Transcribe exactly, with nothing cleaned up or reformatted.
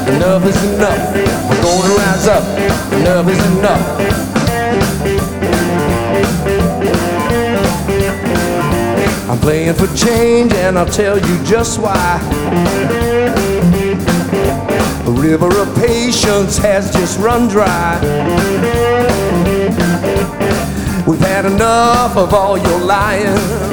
enough is enough. We're gonna rise up, enough is enough. I'm playing for change and I'll tell you just why. The river of patience has just run dry. We've had enough of all your lying.